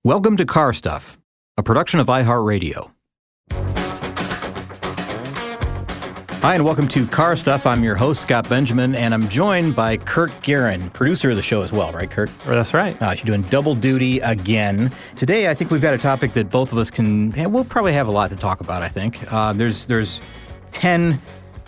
Welcome to Car Stuff, a production of iHeartRadio. Hi, and welcome to Car Stuff. I'm your host, Scott Benjamin, and I'm joined by Kurt Guerin, producer of the show as well, right, Kurt? That's right. You're doing double duty again. Today, I think we've got a topic that both of us we'll probably have a lot to talk about, I think. There's 10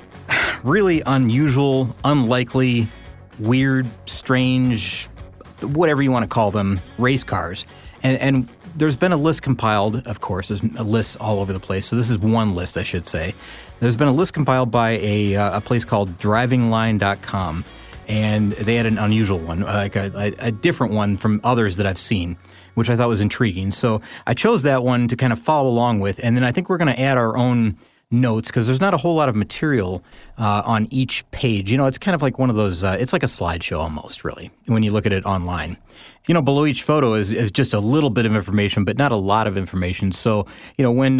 really unusual, unlikely, weird, strange, whatever you want to call them, race cars. And there's been a list compiled, of course. There's a list all over the place. So this is one list, I should say. There's been a list compiled by a place called drivingline.com, and they had an unusual one, like a different one from others that I've seen, which I thought was intriguing. So I chose that one to kind of follow along with, and then I think we're going to add our own notes because there's not a whole lot of material on each page. You know, it's kind of like one of those, it's like a slideshow almost, really, when you look at it online. You know, below each photo is just a little bit of information, but not a lot of information. So, you know, when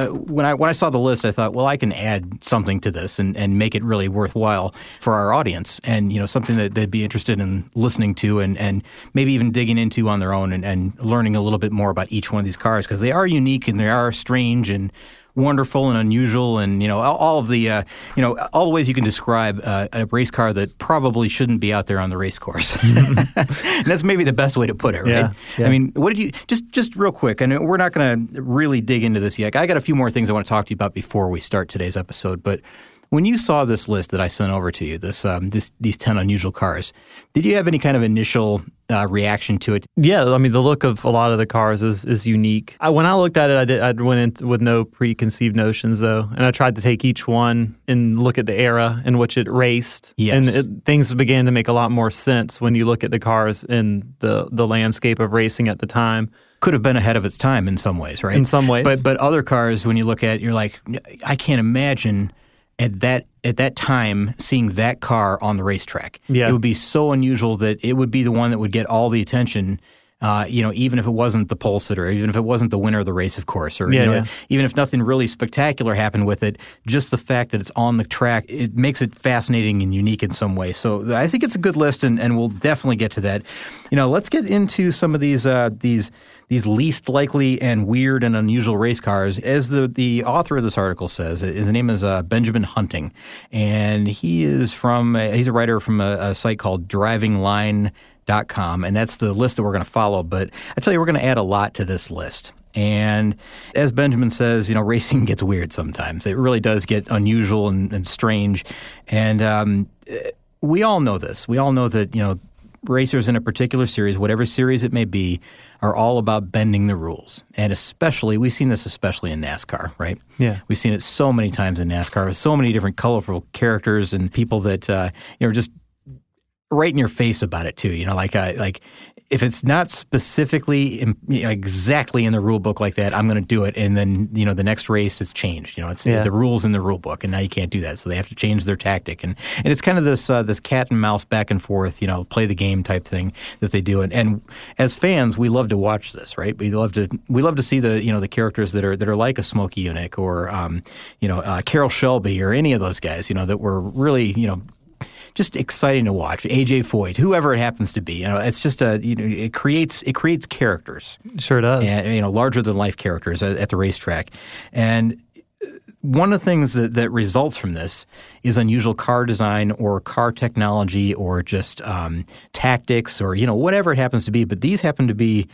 I saw the list, I thought, well, I can add something to this and make it really worthwhile for our audience, and, you know, something that they'd be interested in listening to and maybe even digging into on their own and learning a little bit more about each one of these cars, because they are unique and they are strange and wonderful and unusual, and, you know, all of the all the ways you can describe a race car that probably shouldn't be out there on the race course. And that's maybe the best way to put it, right? Yeah. I mean, what did you just real quick? And we're not going to really dig into this yet. I got a few more things I want to talk to you about before we start today's episode. But when you saw this list that I sent over to you, these 10 unusual cars, did you have any kind of initial reaction to it? Yeah, I mean, the look of a lot of the cars is unique. When I looked at it, I went in with no preconceived notions, though, and I tried to take each one and look at the era in which it raced. Yes. And things began to make a lot more sense when you look at the cars in the landscape of racing at the time. Could have been ahead of its time in some ways, right? In some ways. But other cars, when you look at it, you're like, I can't imagine at that time seeing that car on the racetrack. Yeah. It would be so unusual that it would be the one that would get all the attention, even if it wasn't the pole sitter, even if it wasn't the winner of the race, of course, or even if nothing really spectacular happened with it, just the fact that it's on the track, it makes it fascinating and unique in some way. So I think it's a good list, and we'll definitely get to that. You know, let's get into some of these least likely and weird and unusual race cars. As the author of this article says, his name is Benjamin Hunting, and he's a writer from a site called drivingline.com, and that's the list that we're going to follow. But I tell you, we're going to add a lot to this list. And as Benjamin says, you know, racing gets weird sometimes. It really does get unusual and strange. And we all know this. We all know that, you know, racers in a particular series, whatever series it may be, are all about bending the rules. And we've seen this especially in NASCAR, right? Yeah. We've seen it so many times in NASCAR with so many different colorful characters and people that, just right in your face about it too. You know, like if it's not specifically exactly in the rule book like that, I'm going to do it. And then, you know, the next race it's changed. You know, it's the rules in the rule book, and now you can't do that. So they have to change their tactic. And it's kind of this cat and mouse back and forth, you know, play the game type thing that they do. And as fans, we love to watch this, right? We love to see the characters that are like a Smokey Yunick or Carroll Shelby or any of those guys, you know, that were really, you know, just exciting to watch. AJ Foyt, whoever it happens to be, you know, it's just it creates characters. Sure does. And, you know, larger than life characters at the racetrack. And one of the things that results from this is unusual car design or car technology or just tactics or, you know, whatever it happens to be. But these happen to be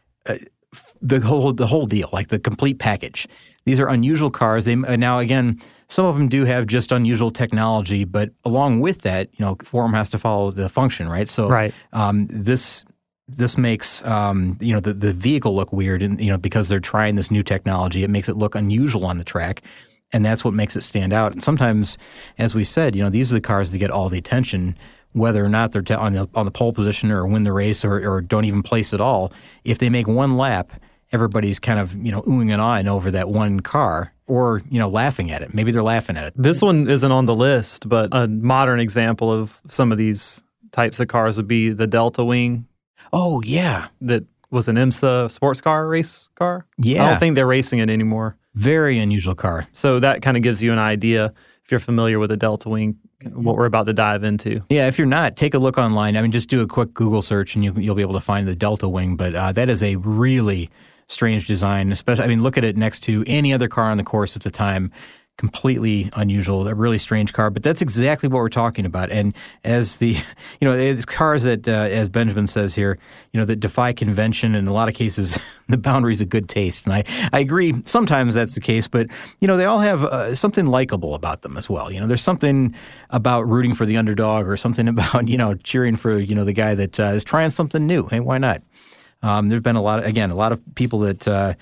the whole deal, like the complete package. These are unusual cars. Now, again, some of them do have just unusual technology, but along with that, you know, form has to follow the function, right? So right. This makes the vehicle look weird, and, you know, because they're trying this new technology, it makes it look unusual on the track, and that's what makes it stand out. And sometimes, as we said, you know, these are the cars that get all the attention, whether or not they're on the pole position or win the race or don't even place at all. If they make one lap, everybody's kind of, you know, oohing and ahhing over that one car, or, you know, laughing at it. Maybe they're laughing at it. This one isn't on the list, but a modern example of some of these types of cars would be the Delta Wing. Oh, yeah. That was an IMSA sports car race car. Yeah. I don't think they're racing it anymore. Very unusual car. So that kind of gives you an idea, if you're familiar with a Delta Wing what we're about to dive into. Yeah, if you're not, take a look online. I mean, just do a quick Google search and you'll be able to find the Delta Wing. But that is a really strange design, especially, I mean, look at it next to any other car on the course at the time. Completely unusual, a really strange car, but that's exactly what we're talking about. And as it's cars that, as Benjamin says here, that defy convention, in a lot of cases, the boundaries of good taste. And I agree, sometimes that's the case, but, they all have something likable about them as well. There's something about rooting for the underdog or something about, cheering for, the guy that is trying something new. Hey, why not? There's been a lot of people that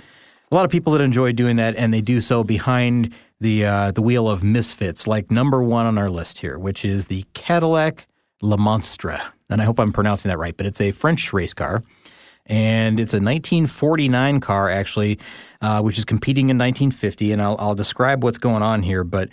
enjoy doing that, and they do so behind the wheel of misfits, like number one on our list here, which is the Cadillac Le Monstre. And I hope I'm pronouncing that right, but it's a French race car. And it's a 1949 car, actually, which is competing in 1950. And I'll describe what's going on here, but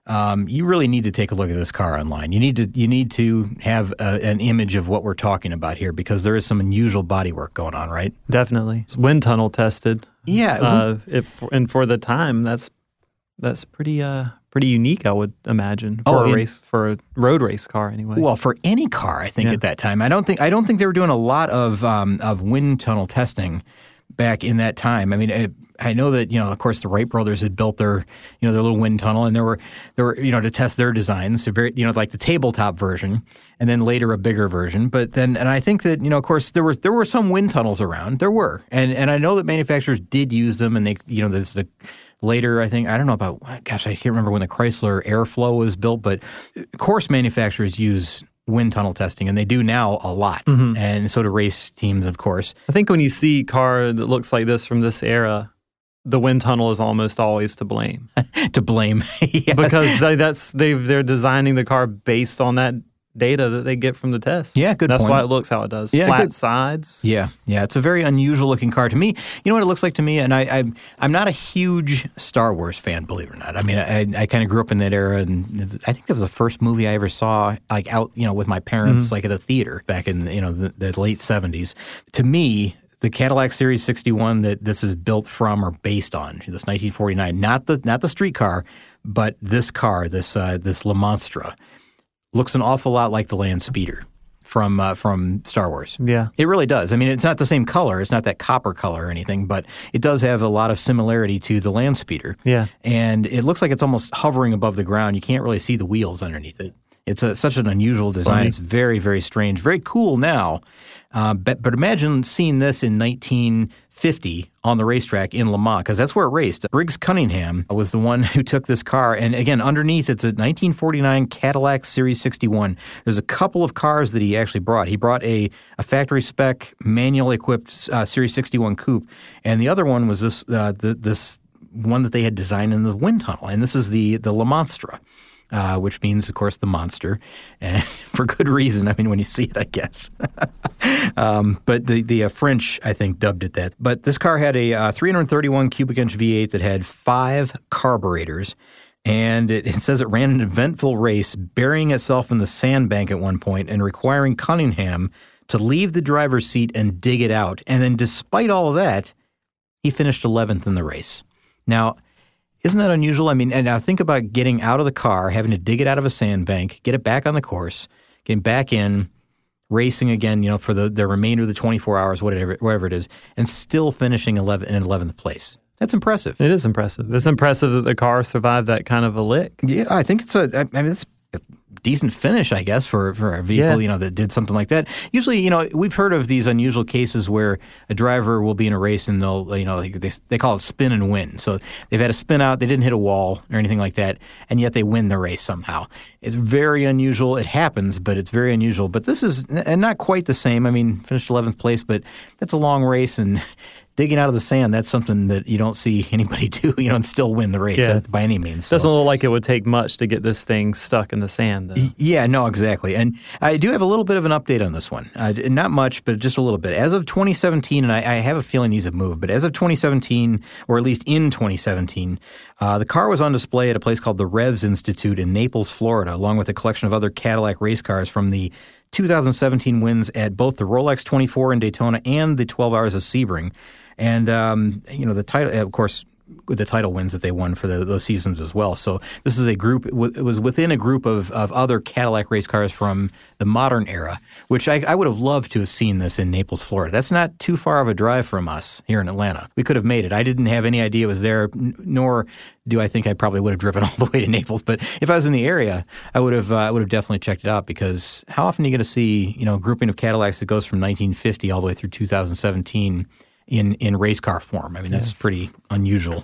you really need to take a look at this car online. You need to have an image of what we're talking about here, because there is some unusual bodywork going on, right? Definitely. It's wind tunnel tested. Yeah. And for the time, that's pretty unique, I would imagine, for a road race car anyway. Well, for any car, I think at that time. I don't think they were doing a lot of wind tunnel testing back in that time. I mean, I know that, of course, the Wright brothers had built their little wind tunnel, and there were to test their designs, very, like the tabletop version, and then later a bigger version. But then, and I think that, of course, there were some wind tunnels around. There were, and I know that manufacturers did use them, and they, there's the later, I think, I don't know about, gosh, I can't remember when the Chrysler Airflow was built, but course manufacturers use wind tunnel testing, and they do now a lot, and so do race teams, of course. I think when you see a car that looks like this from this era, the wind tunnel is almost always to blame. To blame, yeah. Because they're designing the car based on that data that they get from the test. Yeah, good That's point. why it looks how it does. Yeah, flat sides. Yeah, it's a very unusual looking car to me. You know what it looks like to me? And I'm not a huge Star Wars fan, believe it or not. I mean, I kind of grew up in that era, and I think that was the first movie I ever saw, like out, with my parents, like at a theater back in, the late 70s. To me, the Cadillac Series 61 that this is built from or based on, this 1949, not the street car, but this car, this Le Monstre, looks an awful lot like the Land Speeder from Star Wars. Yeah. It really does. I mean, it's not the same color. It's not that copper color or anything, but it does have a lot of similarity to the Land Speeder. Yeah. And it looks like it's almost hovering above the ground. You can't really see the wheels underneath it. It's such an unusual design. Funny. It's very, very strange. Very cool now. But imagine seeing this in 1950 on the racetrack in Le Mans, because that's where it raced. Briggs Cunningham was the one who took this car. And again, underneath, it's a 1949 Cadillac Series 61. There's a couple of cars that he actually brought. He brought a factory spec, manual-equipped Series 61 coupe. And the other one was this one that they had designed in the wind tunnel. And this is the Le Monstre. Which means, of course, the monster, and for good reason. I mean, when you see it, I guess. But the French, I think, dubbed it that. But this car had a 331 cubic inch V8 that had 5 carburetors, and it says it ran an eventful race, burying itself in the sandbank at one point and requiring Cunningham to leave the driver's seat and dig it out. And then, despite all of that, he finished 11th in the race. Now, isn't that unusual? I mean, and now think about getting out of the car, having to dig it out of a sandbank, get it back on the course, getting back in, racing again, for the remainder of the 24 hours, whatever it is, and still finishing in 11th place. That's impressive. It is impressive. It's impressive that the car survived that kind of a lick. Yeah, I think it's it's a decent finish, I guess, for a vehicle, that did something like that. Usually, we've heard of these unusual cases where a driver will be in a race and they'll, they call it spin and win. So they've had a spin out, they didn't hit a wall or anything like that, and yet they win the race somehow. It's very unusual. It happens, but it's very unusual. But this is not quite the same. I mean, finished 11th place, but that's a long race, and digging out of the sand, that's something that you don't see anybody do, and still win the race by any means. So. Doesn't look like it would take much to get this thing stuck in the sand, though. Yeah, no, exactly. And I do have a little bit of an update on this one. Not much, but just a little bit. As of 2017, and I have a feeling these have moved, but as of 2017, or at least in 2017, the car was on display at a place called the Revs Institute in Naples, Florida, along with a collection of other Cadillac race cars from the 2017 wins at both the Rolex 24 in Daytona and the 12 Hours of Sebring. And, the title, of course, the title wins that they won for those seasons as well. So this is a group. It was within a group of other Cadillac race cars from the modern era, which I would have loved to have seen this in Naples, Florida. That's not too far of a drive from us here in Atlanta. We could have made it. I didn't have any idea it was there, nor do I think I probably would have driven all the way to Naples. But if I was in the area, I would have definitely checked it out, because how often are you going to see a grouping of Cadillacs that goes from 1950 all the way through 2017 in race car form? I mean, that's pretty unusual.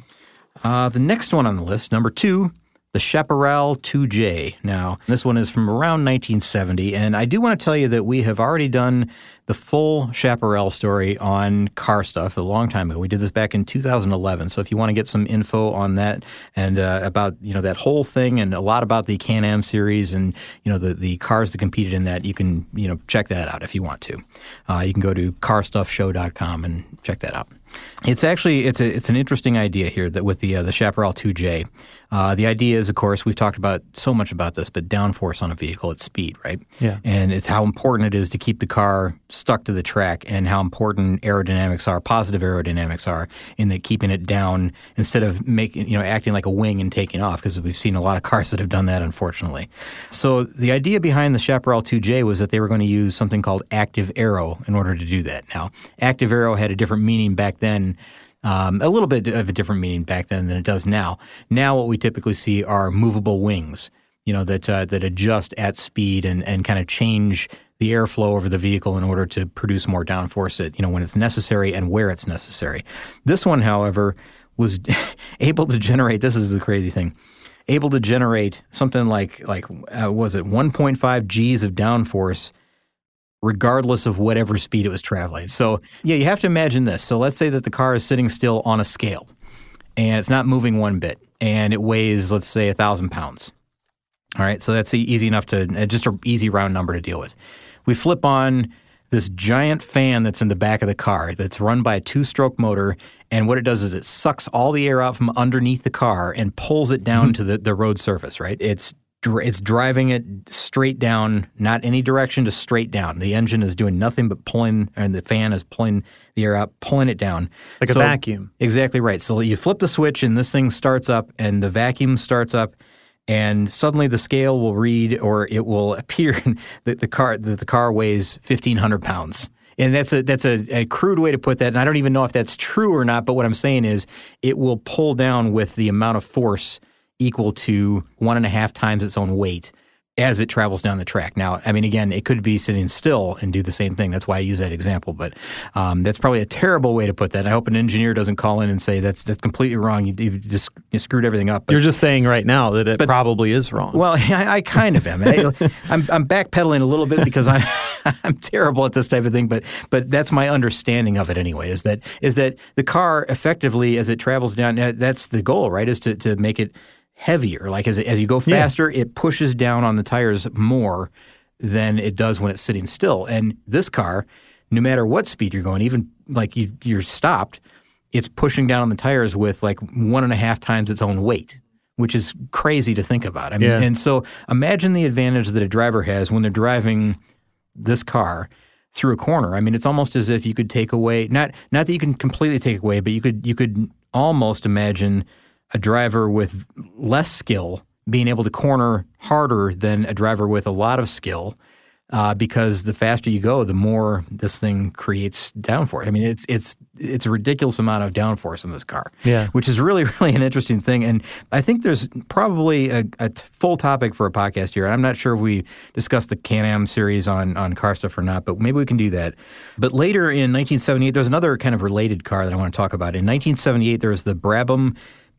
Mm-hmm. The next one on the list, number 2, the Chaparral 2J. Now, this one is from around 1970, and I do want to tell you that we have already done the full Chaparral story on Car Stuff a long time ago. We did this back in 2011, so if you want to get some info on that and about that whole thing and a lot about the Can-Am series and the cars that competed in that, you can check that out if you want to. You can go to carstuffshow.com and check that out. It's actually it's an interesting idea here that with the Chaparral 2J. The idea is, of course, we've talked about so much about this, but downforce on a vehicle at speed, right? Yeah. And it's how important it is to keep the car stuck to the track, and how important positive aerodynamics are in the keeping it down instead of acting like a wing and taking off, because we've seen a lot of cars that have done that, unfortunately. So the idea behind the Chaparral 2J was that they were going to use something called active aero in order to do that. Now, active aero had a different meaning back then. A little bit of a different meaning back then than it does now. Now what we typically see are movable wings, that adjust at speed and kind of change the airflow over the vehicle in order to produce more downforce when it's necessary and where it's necessary. This one, however, was able to generate, this is the crazy thing, able to generate something like was it 1.5 Gs of downforce regardless of whatever speed it was traveling. So, yeah, you have to imagine this. So let's say that the car is sitting still on a scale, and it's not moving one bit, and it weighs, let's say, 1,000 pounds. All right, so that's easy enough just an easy round number to deal with. We flip on this giant fan that's in the back of the car that's run by a 2-stroke motor, and what it does is it sucks all the air out from underneath the car and pulls it down to the road surface, right? It's driving it straight down, not any direction, just straight down. The engine is doing nothing but pulling, and the fan is pulling the air out, pulling it down. It's like a vacuum. Exactly right. So you flip the switch, and this thing starts up, and the vacuum starts up, and suddenly the scale will read, or it will appear that the car weighs 1,500 pounds. And that's a crude way to put that, and I don't even know if that's true or not, but what I'm saying is it will pull down with the amount of force equal to 1.5 times its own weight as it travels down the track. Now, I mean, again, it could be sitting still and do the same thing. That's why I use that example. But that's probably a terrible way to put that. I hope an engineer doesn't call in and say that's completely wrong. You screwed everything up. But you're just saying right now that it probably is wrong. Well, I kind of am. I'm backpedaling a little bit because I'm terrible at this type of thing. But that's my understanding of it anyway. Is that the car effectively, as it travels down, that's the goal, right? Is to make it heavier. Like as you go faster, it pushes down on the tires more than it does when it's sitting still. And this car, no matter what speed you're going, even like you're stopped, it's pushing down on the tires with like 1.5 times its own weight, which is crazy to think about. I mean, and so imagine the advantage that a driver has when they're driving this car through a corner. I mean, it's almost as if you could take away, not that you can completely take away, but you could almost imagine a driver with less skill being able to corner harder than a driver with a lot of skill, because the faster you go, the more this thing creates downforce. I mean, it's a ridiculous amount of downforce in this car, which is really, really an interesting thing. And I think there's probably a full topic for a podcast here. I'm not sure if we discussed the Can-Am series on Car Stuff or not, but maybe we can do that. But later in 1978, there's another kind of related car that I want to talk about. In 1978, there was the Brabham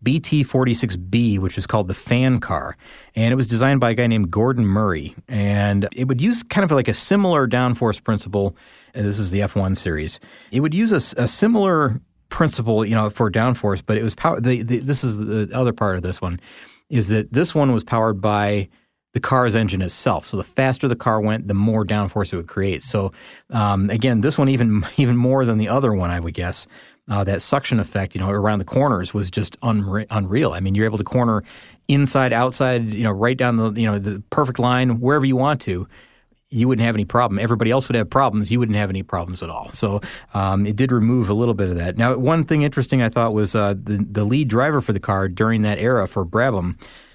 BT46B, which is called the fan car, and it was designed by a guy named Gordon Murray, and it would use kind of like a similar downforce principle. This is the F1 series. It would use a similar principle, for downforce, but it was powered. This is the other part of this one, is that this one was powered by the car's engine itself. So the faster the car went, the more downforce it would create. So again, this one even more than the other one, I would guess. That suction effect, around the corners was just unreal. I mean, you're able to corner inside, outside, right down the perfect line, wherever you want to. you wouldn't have any problem. Everybody else would have problems. You wouldn't have any problems at all. So it did remove a little bit of that. Now, one thing interesting I thought was the lead driver for the car during that era for Brabham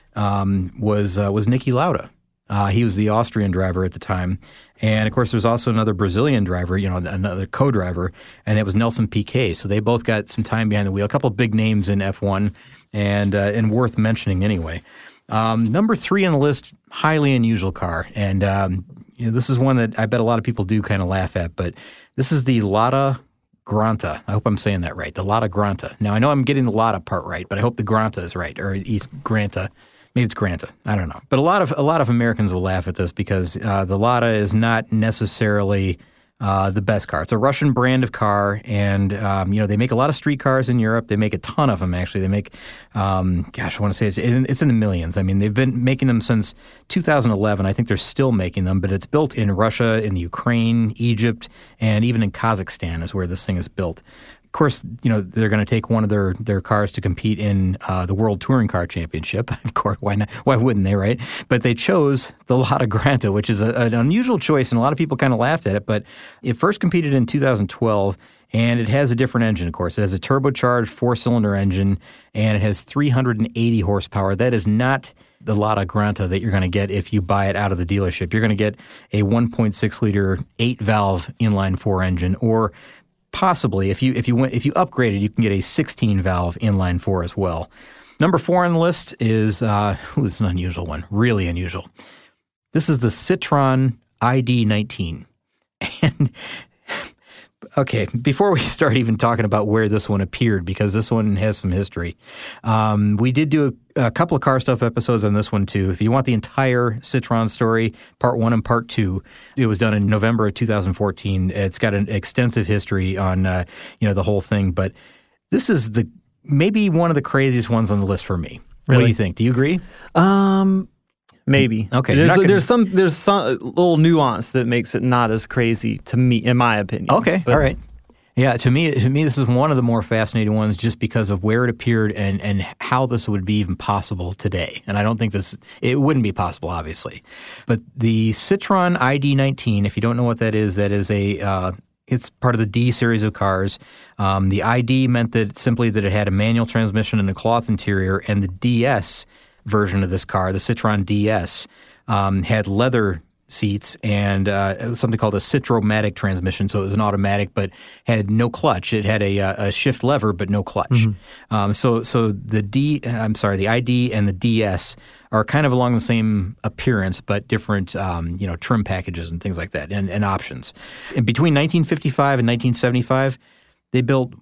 was Niki Lauda. He was the Austrian driver at the time. And, of course, there's also another Brazilian driver, another co-driver, and that was Nelson Piquet. So they both got some time behind the wheel. A couple of big names in F1 and worth mentioning anyway. Number 3 on the list, highly unusual car. And this is one that I bet a lot of people do kind of laugh at, but this is the Lada Granta. I hope I'm saying that right, the Lada Granta. Now, I know I'm getting the Lada part right, but I hope the Granta is right, or East Granta. Maybe it's Granta. I don't know. But a lot of Americans will laugh at this because the Lada is not necessarily the best car. It's a Russian brand of car, and they make a lot of street cars in Europe. They make a ton of them, actually. They make, I want to say it's in the millions. I mean, they've been making them since 2011. I think they're still making them, but it's built in Russia, in the Ukraine, Egypt, and even in Kazakhstan is where this thing is built. Of course, they're going to take one of their cars to compete in the World Touring Car Championship. Of course, why not? Why wouldn't they, right? But they chose the Lada Granta, which is an unusual choice, and a lot of people kind of laughed at it. But it first competed in 2012, and it has a different engine, of course. It has a turbocharged 4-cylinder engine, and it has 380 horsepower. That is not the Lada Granta that you're going to get if you buy it out of the dealership. You're going to get a 1.6-liter 8-valve inline-4 engine, or possibly, if you upgrade it, you can get a 16-valve inline-4 as well. Number 4 on the list is an unusual one, really unusual. This is the Citroen ID19. And okay, before we start even talking about where this one appeared, because this one has some history, we did do a couple of Car Stuff episodes on this one too. If you want the entire Citroen story, part 1 and part 2, it was done in November of 2014. It's got an extensive history on the whole thing, but this is maybe one of the craziest ones on the list for me. Really? What do you think? Do you agree? Maybe. Okay. There's some little nuance that makes it not as crazy to me, in my opinion. Okay. All right. Yeah. To me, this is one of the more fascinating ones, just because of where it appeared and how this would be even possible today. And I don't think it wouldn't be possible, obviously. But the Citroen ID19, if you don't know what that is it's part of the D series of cars. The ID meant that it had a manual transmission and a cloth interior, and the DS version of this car, the Citroen DS, had leather seats and something called a Citromatic transmission. So it was an automatic, but had no clutch. It had a shift lever, but no clutch. Mm-hmm. So the ID and the DS are kind of along the same appearance, but different, trim packages and things like that, and options. And between 1955 and 1975, they built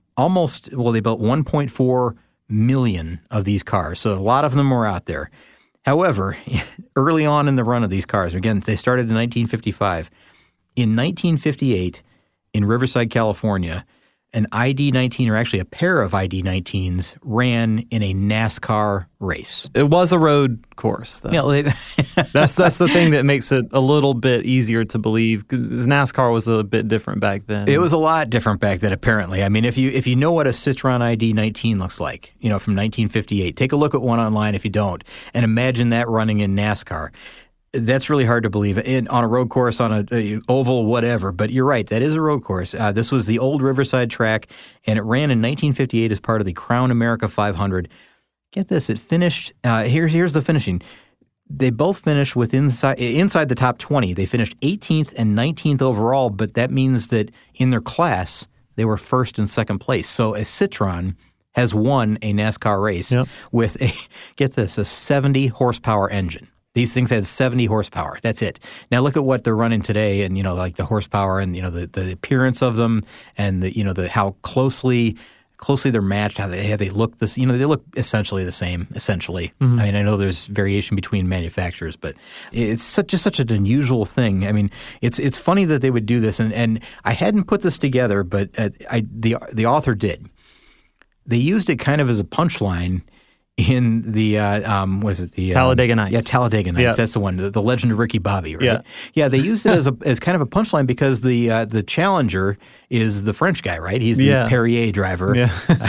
1.4 million of these cars. So a lot of them were out there. However, early on in the run of these cars, again, they started in 1955. In 1958, in Riverside, California, an ID19, or actually a pair of ID19s, ran in a NASCAR race. It was a road course, though. Yeah, that's the thing that makes it a little bit easier to believe, because NASCAR was a bit different back then. It was a lot different back then, apparently. I mean, if you know what a Citroen ID19 looks like, from 1958, take a look at one online if you don't, and imagine that running in NASCAR. That's really hard to believe on a road course, on a oval, whatever. But you're right, that is a road course. This was the old Riverside track, and it ran in 1958 as part of the Crown America 500. Get this, it finished, here's the finishing. They both finished inside the top 20. They finished 18th and 19th overall, but that means that in their class, they were first and second place. So a Citroen has won a NASCAR race with a 70 horsepower engine. These things had 70 horsepower. That's it. Now look at what they're running today, and like the horsepower and the appearance of them, and the how closely they're matched. How they look. They look essentially the same. Essentially, mm-hmm. I mean, I know there's variation between manufacturers, but it's such an unusual thing. I mean, it's funny that they would do this, and I hadn't put this together, but the author did. They used it kind of as a punchline in the Talladega Nights. Yeah, Talladega Nights. Yeah. That's the one. The Legend of Ricky Bobby, right? Yeah. They used it as kind of a punchline because the challenger is the French guy, right? He's the Perrier driver. Yeah.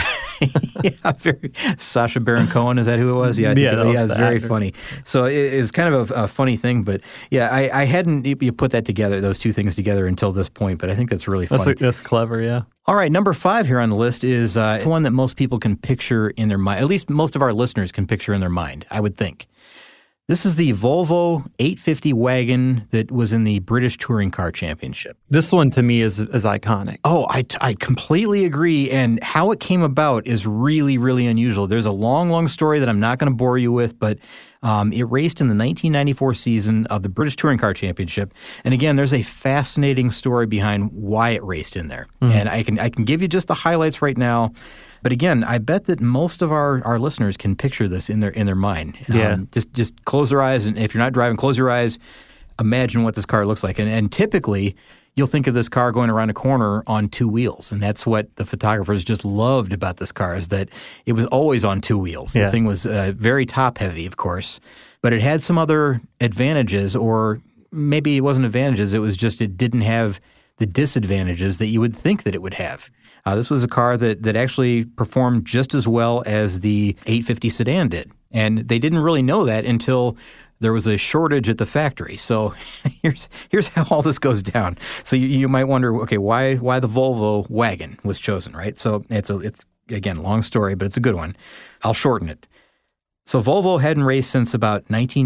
Yeah, Sacha Baron Cohen, is that who it was? Yeah, I think it's very actor. Funny. So it's kind of a funny thing, but yeah, I hadn't you put that together, those two things together until this point, but I think that's really funny. That's clever, yeah. All right, number 5 here on the list is one that most people can picture in their mind, at least most of our listeners can picture in their mind, I would think. This is the Volvo 850 wagon that was in the British Touring Car Championship. This one to me is iconic. Oh, I completely agree. And how it came about is really, really unusual. There's a long, long story that I'm not going to bore you with, but it raced in the 1994 season of the British Touring Car Championship. And again, there's a fascinating story behind why it raced in there. Mm-hmm. And I can give you just the highlights right now. But again, I bet that most of our listeners can picture this in their mind. Yeah. Just close their eyes, and if you're not driving, close your eyes. Imagine what this car looks like. And typically, you'll think of this car going around a corner on 2 wheels. And that's what the photographers just loved about this car, is that it was always on 2 wheels. Yeah. The thing was very top-heavy, of course. But it had some other advantages, or maybe it wasn't advantages. It was just it didn't have the disadvantages that you would think that it would have. This was a car that actually performed just as well as the 850 sedan did. And they didn't really know that until there was a shortage at the factory. So here's how all this goes down. So you might wonder, okay, why the Volvo wagon was chosen, right? So it's again, long story, but it's a good one. I'll shorten it. So Volvo hadn't raced since about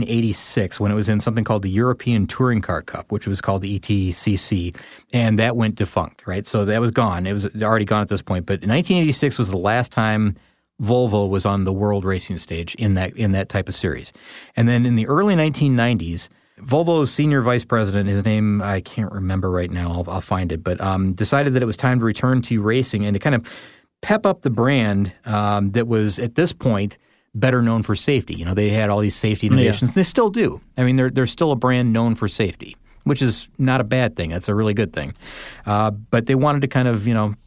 1986, when it was in something called the European Touring Car Cup, which was called the ETCC, and that went defunct, right? So that was gone. It was already gone at this point. But 1986 was the last time Volvo was on the world racing stage in that type of series. And then in the early 1990s, Volvo's senior vice president, his name I can't remember right now, I'll find it, but decided that it was time to return to racing and to kind of pep up the brand that was, at this point, better known for safety. You know, they had all these safety innovations. Yeah. They still do. I mean, they're still a brand known for safety, which is not a bad thing. That's a really good thing. But they wanted to kind of,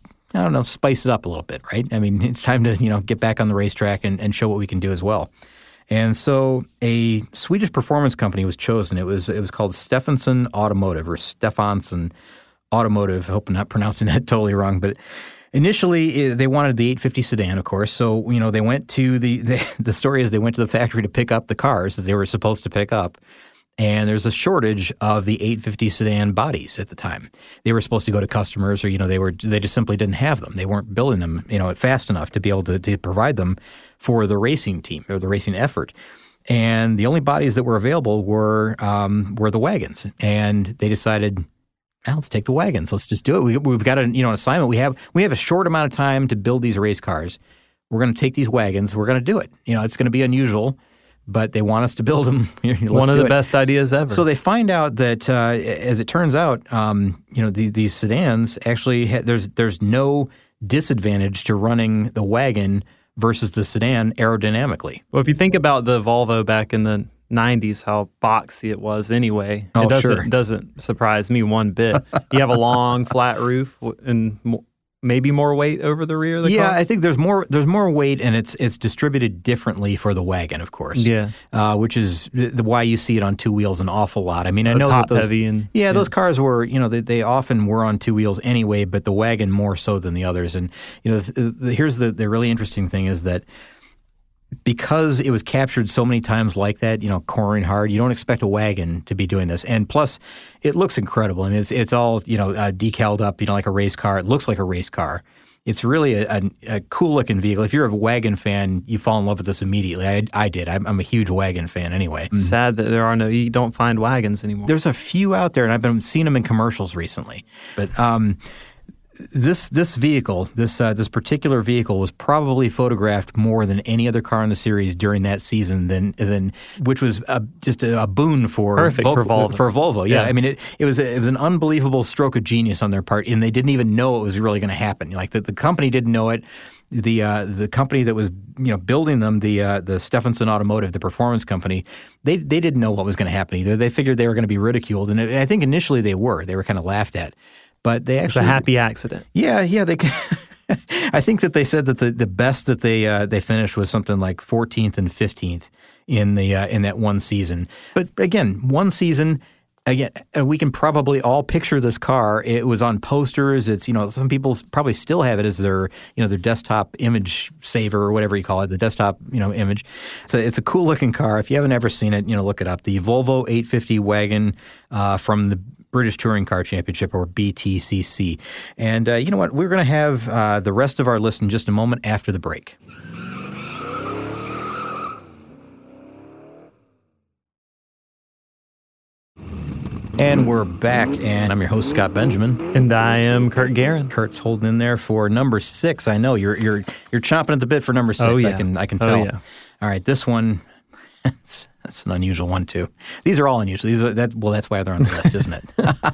spice it up a little bit, right? I mean, it's time to, get back on the racetrack and show what we can do as well. And so a Swedish performance company was chosen. It was called Stefansson Automotive, or Stefansson Automotive. I hope I'm not pronouncing that totally wrong, but initially, they wanted the 850 sedan, of course. So, they went to the story is they went to the factory to pick up the cars that they were supposed to pick up. And there's a shortage of the 850 sedan bodies at the time. They were supposed to go to customers, or, they just simply didn't have them. They weren't building them, fast enough to be able to provide them for the racing team or the racing effort. And the only bodies that were available were the wagons. And they decided, now let's take the wagons. Let's just do it. We've got an assignment. We have a short amount of time to build these race cars. We're going to take these wagons. We're going to do it. It's going to be unusual, but they want us to build them. One of the best ideas ever. So they find out that, as it turns out, these sedans actually there's no disadvantage to running the wagon versus the sedan aerodynamically. Well, if you think about the Volvo back in the 90s, how boxy it was anyway. It doesn't surprise me one bit. You have a long flat roof and maybe more weight over the rear of the car? Yeah, I think there's more weight, and it's distributed differently for the wagon, of course. Yeah. Which is why you see it on 2 wheels an awful lot. I mean, I know top that heavy those cars were, they often were on 2 wheels anyway, but the wagon more so than the others. And here's the really interesting thing is that because it was captured so many times like that, cornering hard, you don't expect a wagon to be doing this. And plus, it looks incredible. I mean, it's all, decaled up, like a race car. It looks like a race car. It's really a cool-looking vehicle. If you're a wagon fan, you fall in love with this immediately. I did. I'm a huge wagon fan anyway. Sad that you don't find wagons anymore. There's a few out there, and I've been seeing them in commercials recently. But this vehicle, this particular vehicle, was probably photographed more than any other car in the series during that season. Than which was just a boon for Volvo. For Volvo, yeah. I mean, it was an unbelievable stroke of genius on their part, and they didn't even know it was really going to happen. Like the company didn't know it. The company that was building them, the Stefansson Automotive, the performance company, they didn't know what was going to happen either. They figured they were going to be ridiculed, and I think initially they were kind of laughed at. But they actually, it's a happy accident. Yeah. They. I think that they said that the best that they finished was something like 14th and 15th in that one season. But again, one season, again, we can probably all picture this car. It was on posters. It's, some people probably still have it as their desktop image saver or whatever you call it, the desktop, image. So it's a cool looking car. If you haven't ever seen it, look it up. The Volvo 850 wagon from the British Touring Car Championship, or BTCC. And you know what? We're going to have the rest of our list in just a moment after the break. And we're back, and I'm your host, Scott Benjamin. And I am Kurt Guerin. Kurt's holding in there for number 6. I know you're chomping at the bit for number 6. Oh, yeah. I can tell. Oh, yeah. All right, this one, that's an unusual one too. These are all unusual. That's why they're on the list, isn't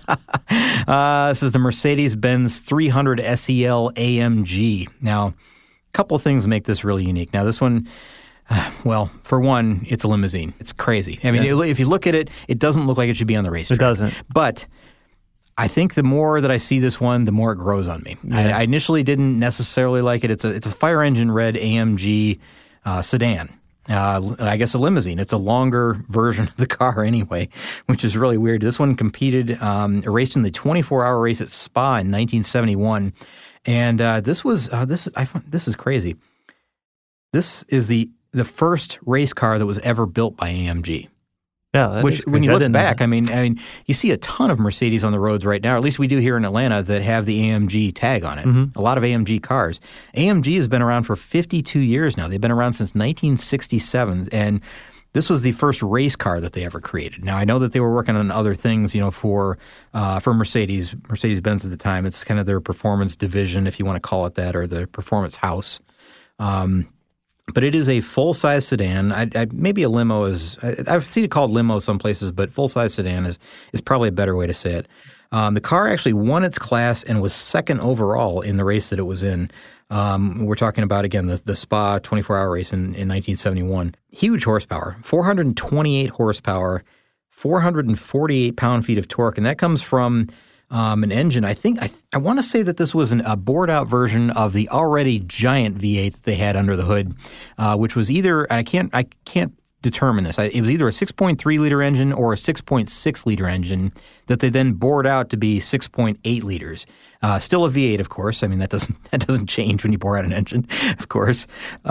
it? This is the Mercedes-Benz 300 SEL AMG. Now, a couple of things make this really unique. Now, this one. Well, for one, it's a limousine. It's crazy. I mean, if you look at it, it doesn't look like it should be on the racetrack. It doesn't. But I think the more that I see this one, the more it grows on me. Yeah. I initially didn't necessarily like it. It's a fire engine red AMG sedan. I guess a limousine. It's a longer version of the car anyway, which is really weird. This one competed, raced in the 24-hour race at Spa in 1971. And this is crazy. This is the first race car that was ever built by AMG. Yeah, which when you look back, I mean, you see a ton of Mercedes on the roads right now. Or at least we do here in Atlanta that have the AMG tag on it. Mm-hmm. A lot of AMG cars. AMG has been around for 52 years now. They've been around since 1967, and this was the first race car that they ever created. Now I know that they were working on other things, for Mercedes-Benz at the time. It's kind of their performance division, if you want to call it that, or the performance house. But it is a full-size sedan. Maybe a limo is – I've seen it called limo some places, but full-size sedan is probably a better way to say it. The car actually won its class and was second overall in the race that it was in. We're talking about, again, the Spa 24-hour race in 1971. Huge horsepower, 428 horsepower, 448 pound-feet of torque, and that comes from – an engine. I think I want to say that this was a bored-out version of the already giant V8 that they had under the hood, which was either I can't determine this. It was either a 6.3 liter engine or a 6.6 liter engine that they then bored out to be 6.8 liters. Still a V8, of course. I mean that doesn't change when you bore out an engine, of course.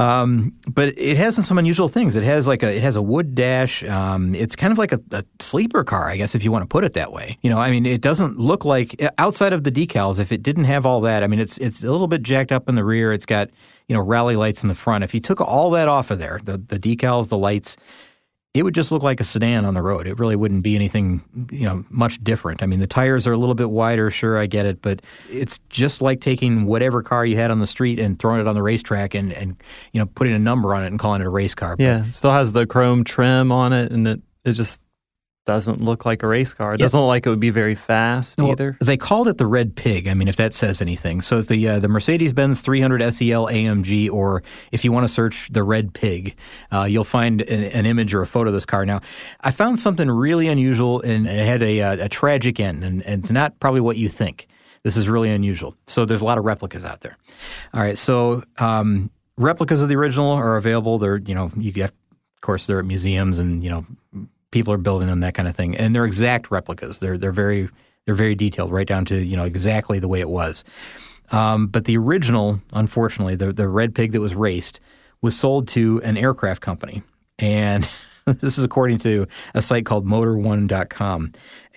But it has some unusual things. It has a wood dash. It's kind of like a sleeper car, I guess, if you want to put it that way. It doesn't look like, outside of the decals, if it didn't have all that. I mean, it's a little bit jacked up in the rear. It's got rally lights in the front. If you took all that off of there, the decals, the lights, it would just look like a sedan on the road. It really wouldn't be anything, much different. I mean, the tires are a little bit wider, sure, I get it, but it's just like taking whatever car you had on the street and throwing it on the racetrack and putting a number on it and calling it a race car. Yeah, it still has the chrome trim on it, and it just doesn't look like a race car. It doesn't look like it would be very fast either. They called it the Red Pig, if that says anything. So it's the Mercedes-Benz 300 SEL AMG, or if you want to search the Red Pig, you'll find an image or a photo of this car. Now, I found something really unusual, and it had a tragic end, and it's not probably what you think. This is really unusual. So there's a lot of replicas out there. All right, so replicas of the original are available. They're, you get, of course, they're at museums, and, people are building them, that kind of thing, and they're exact replicas. They're very detailed, right down to exactly the way it was. But the original, unfortunately, the Red Pig that was raced, was sold to an aircraft company, and this is according to a site called Motor1.com.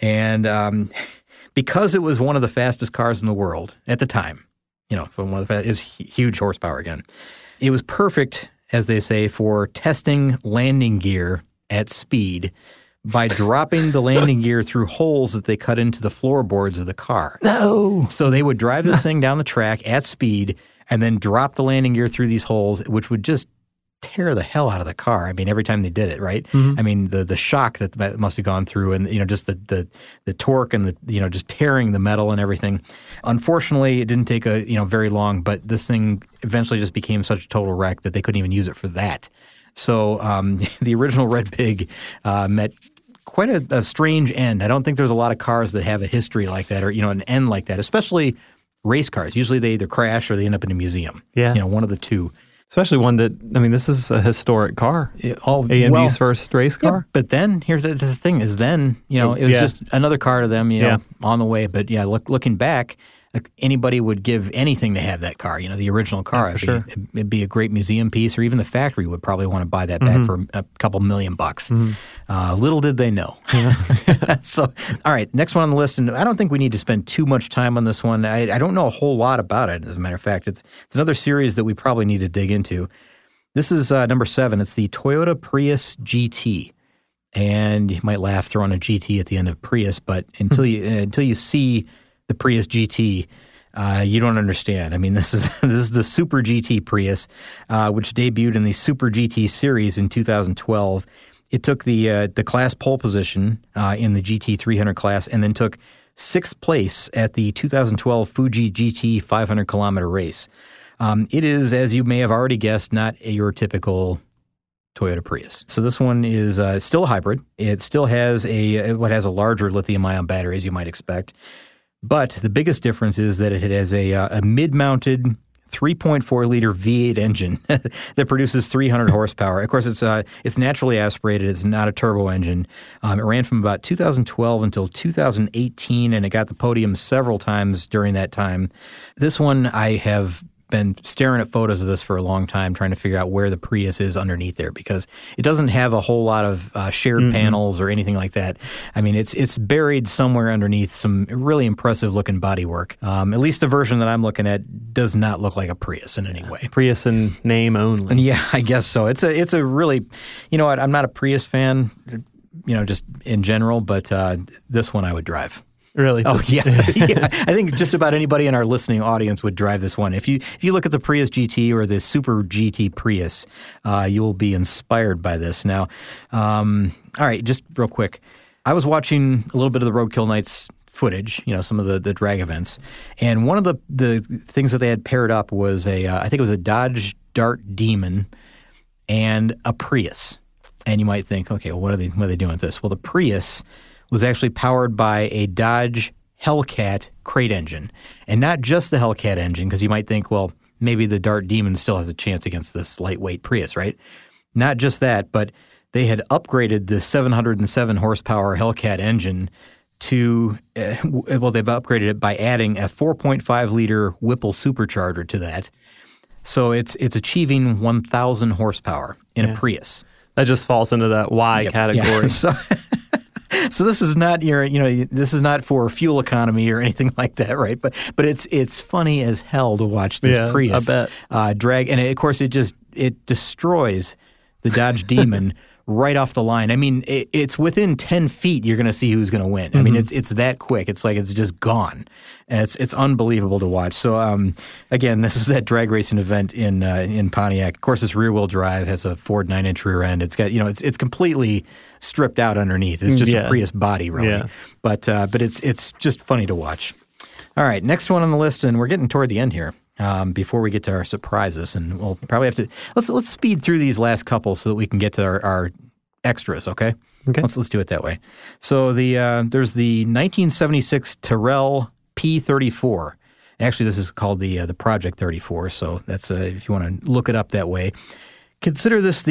And because it was one of the fastest cars in the world at the time, from one of the fastest, it's huge horsepower again. It was perfect, as they say, for testing landing gear at speed by dropping the landing gear through holes that they cut into the floorboards of the car. No! So they would drive this thing down the track at speed and then drop the landing gear through these holes, which would just tear the hell out of the car. I mean, every time they did it, right? Mm-hmm. I mean, the shock that must have gone through, and just the torque and the just tearing the metal and everything. Unfortunately, it didn't take very long, but this thing eventually just became such a total wreck that they couldn't even use it for that. So the original Red Pig met quite a strange end. I don't think there's a lot of cars that have a history like that, or an end like that, especially race cars. Usually they either crash or they end up in a museum. Yeah. One of the two. Especially one that, I mean, this is a historic car. AMD's first race car. Yeah, but then, here's the thing, is then, it was just another car to them, on the way. But looking back, anybody would give anything to have that car, the original car. Sure. It'd be a great museum piece, or even the factory would probably want to buy that back for a couple $1 million. Little did they know. So, all right, next one on the list, and I don't think we need to spend too much time on this one. I don't know a whole lot about it, as a matter of fact. It's another series that we probably need to dig into. This is number 7. It's the Toyota Prius GT. And you might laugh throwing a GT at the end of Prius, but until you see the Prius GT, you don't understand. I mean, this is the Super GT Prius, which debuted in the Super GT series in 2012. It took the class pole position in the GT 300 class, and then took 6th place at the 2012 Fuji GT 500 kilometer race. It is, as you may have already guessed, not your typical Toyota Prius. So this one is still a hybrid. It still has a larger lithium-ion battery, as you might expect. But the biggest difference is that it has a mid-mounted 3.4-liter V8 engine that produces 300 horsepower. Of course, it's naturally aspirated. It's not a turbo engine. It ran from about 2012 until 2018, and it got the podium several times during that time. This one, I have been staring at photos of this for a long time, trying to figure out where the Prius is underneath there, because it doesn't have a whole lot of shared panels or anything like that. I mean, it's buried somewhere underneath some really impressive looking bodywork. At least the version that I'm looking at does not look like a Prius in any way. Prius in name only. And yeah, I guess so. It's a really, I'm not a Prius fan, just in general, but this one I would drive. Really? Oh, yeah. I think just about anybody in our listening audience would drive this one. If you look at the Prius GT or the Super GT Prius, you will be inspired by this. Now, all right, just real quick. I was watching a little bit of the Roadkill Nights footage, some of the drag events, and one of the things that they had paired up was I think it was a Dodge Dart Demon and a Prius. And you might think, okay, well, what are they doing with this? Well, the Prius was actually powered by a Dodge Hellcat crate engine. And not just the Hellcat engine, because you might think, well, maybe the Dart Demon still has a chance against this lightweight Prius, right? Not just that, but they had upgraded the 707 horsepower Hellcat engine to, they've upgraded it by adding a 4.5-liter Whipple supercharger to that. So it's achieving 1,000 horsepower in a Prius. That just falls into that Y category. Yeah. So this is not this is not for fuel economy or anything like that, right? But it's funny as hell to watch this Prius drag, and of course it destroys the Dodge Demon right off the line. I mean, it's within 10 feet you're going to see who's going to win. I mean, it's that quick. It's like it's just gone. And it's unbelievable to watch. So again, this is that drag racing event in Pontiac. Of course, it's rear wheel drive, has a Ford 9-inch rear end. It's got it's completely stripped out underneath. It's just a Prius body, really. Yeah. But it's just funny to watch. All right, next one on the list, and we're getting toward the end here. Before we get to our surprises, and we'll probably have to let's speed through these last couple so that we can get to our extras. Okay. Let's do it that way. So there's the 1976 Tyrrell P34. Actually, this is called the Project 34. So that's if you want to look it up that way. Consider this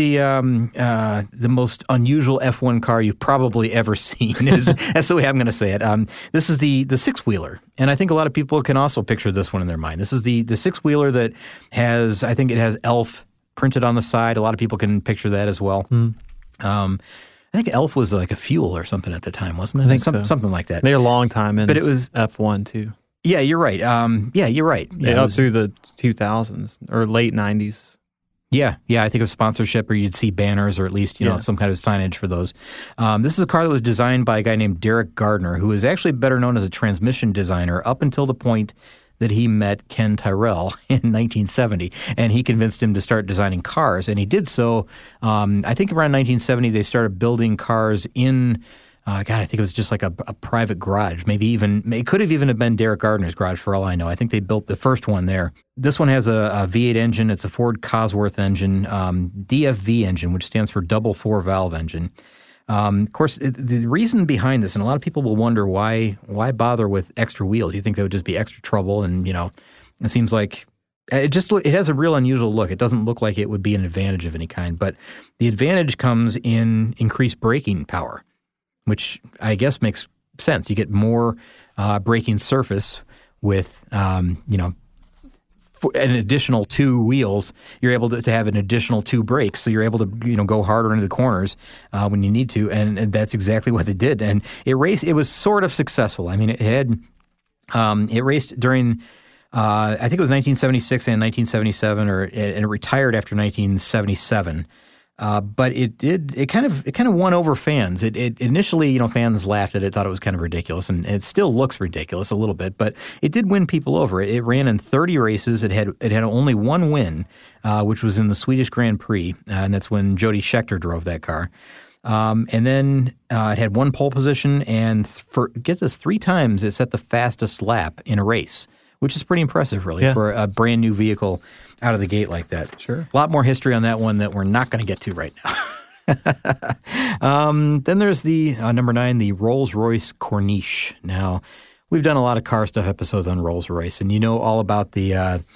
the most unusual F1 car you've probably ever seen. That's the way I'm going to say it. This is the six-wheeler, and I think a lot of people can also picture this one in their mind. This is the six-wheeler that has, I think it has Elf printed on the side. A lot of people can picture that as well. I think Elf was like a fuel or something at the time, wasn't it? I think so. Something like that. They're a long time in, but it was F1 too. Yeah, you're right. You're right. Yeah, up through the 2000s or late 90s. Yeah, I think of sponsorship, or you'd see banners, or at least some kind of signage for those. This is a car that was designed by a guy named Derek Gardner, who is actually better known as a transmission designer up until the point that he met Ken Tyrrell in 1970, and he convinced him to start designing cars, and he did so. I think around 1970 they started building cars in. I think it was just like a private garage. Maybe even, it could have even been Derek Gardner's garage for all I know. I think they built the first one there. This one has a V8 engine. It's a Ford Cosworth engine, DFV engine, which stands for double 4-valve engine. Of course, the reason behind this, and a lot of people will wonder why bother with extra wheels? You think that would just be extra trouble, and it seems like It has a real unusual look. It doesn't look like it would be an advantage of any kind, but the advantage comes in increased braking power, which I guess makes sense. You get more braking surface with, an additional 2 wheels. You're able to have an additional 2 brakes, so you're able to go harder into the corners when you need to, and that's exactly what it did. And it was sort of successful. I mean, it raced during. I think it was 1976 and 1977, and it retired after 1977. But it kind of won over fans. It initially, fans laughed at it, thought it was kind of ridiculous, and it still looks ridiculous a little bit, but it did win people over. It ran in 30 races. It had only one win, which was in the Swedish Grand Prix, and that's when Jody Scheckter drove that car. And then it had 1 pole position, and get this, 3 times it set the fastest lap in a race, which is pretty impressive, really, for a brand new vehicle out of the gate like that. Sure. A lot more history on that one that we're not going to get to right now. Then there's the number 9, the Rolls-Royce Corniche. Now, we've done a lot of car stuff episodes on Rolls-Royce, and you know all about the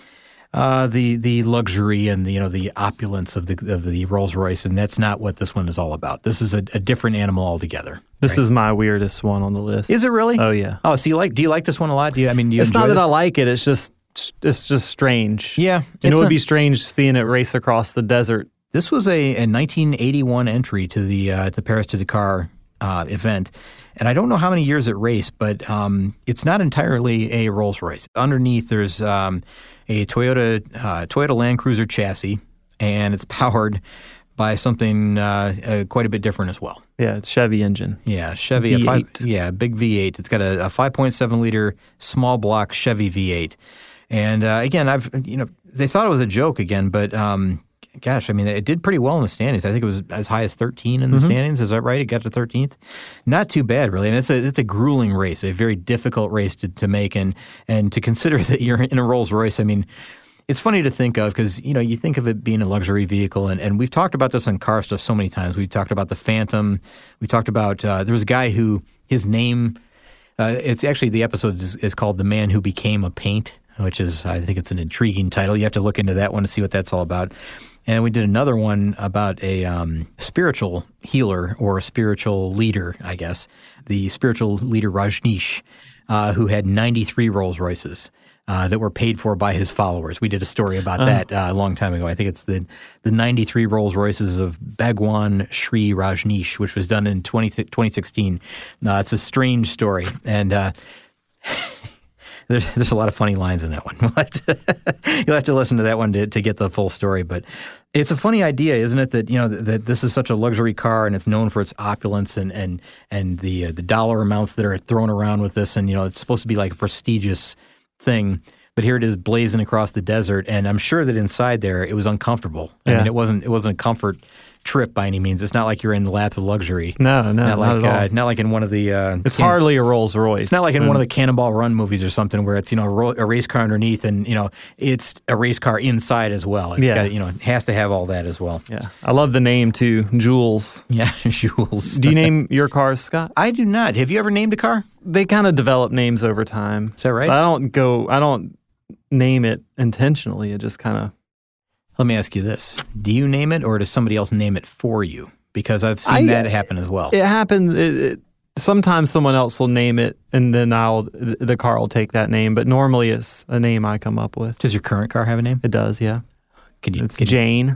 luxury and the opulence of the Rolls-Royce, and that's not what this one is all about. This is a different animal altogether. This is my weirdest one on the list. Is it really? Oh yeah. Oh, so do you like this one a lot? Do you it's not that I like it. It's just strange. Yeah, it would be strange seeing it race across the desert. This was a 1981 entry to the Paris to Dakar event. And I don't know how many years it raced, but it's not entirely a Rolls-Royce. Underneath, there's a Toyota Land Cruiser chassis, and it's powered by something quite a bit different as well. Yeah, it's Chevy engine. Yeah, Chevy V8. Big V8. It's got a 5.7 liter small block Chevy V8. And again, they thought it was a joke again, but gosh, I mean, it did pretty well in the standings. I think it was as high as 13 in the standings. Is that right? It got to 13th. Not too bad, really. And it's a grueling race, a very difficult race to make, and to consider that you're in a Rolls Royce. I mean, it's funny to think of because you think of it being a luxury vehicle, and we've talked about this on car stuff so many times. We talked about the Phantom. We talked about there was a guy who his name. It's actually the episode is called "The Man Who Became a Paint," which is, I think it's an intriguing title. You have to look into that one to see what that's all about. And we did another one about a spiritual healer or a spiritual leader, I guess, the spiritual leader Rajneesh, who had 93 Rolls Royces that were paid for by his followers. We did a story about that a long time ago. I think it's the 93 Rolls Royces of Bhagwan Sri Rajneesh, which was done in 2016. It's a strange story, and There's a lot of funny lines in that one. You'll have to listen to that one to get the full story. But it's a funny idea, isn't it, that that this is such a luxury car and it's known for its opulence and the dollar amounts that are thrown around with this, and it's supposed to be like a prestigious thing. But here it is blazing across the desert, and I'm sure that inside there it was uncomfortable. I mean, it wasn't a comfort trip by any means. It's not like you're in the laps of luxury. No, not at all. Not like in one of the. It's hardly a Rolls Royce. It's not like in one of the Cannonball Run movies or something where it's a race car underneath and it's a race car inside as well. It's got it has to have all that as well. Yeah, I love the name too, Jules. Yeah, Jules. Do you name your cars, Scott? I do not. Have you ever named a car? They kind of develop names over time. Is that right? So I don't name it intentionally. It just kind of. Let me ask you this. Do you name it or does somebody else name it for you? Because I've seen that happen as well. It happens. Sometimes someone else will name it and then the car will take that name. But normally it's a name I come up with. Does your current car have a name? It does, yeah. It's Jane.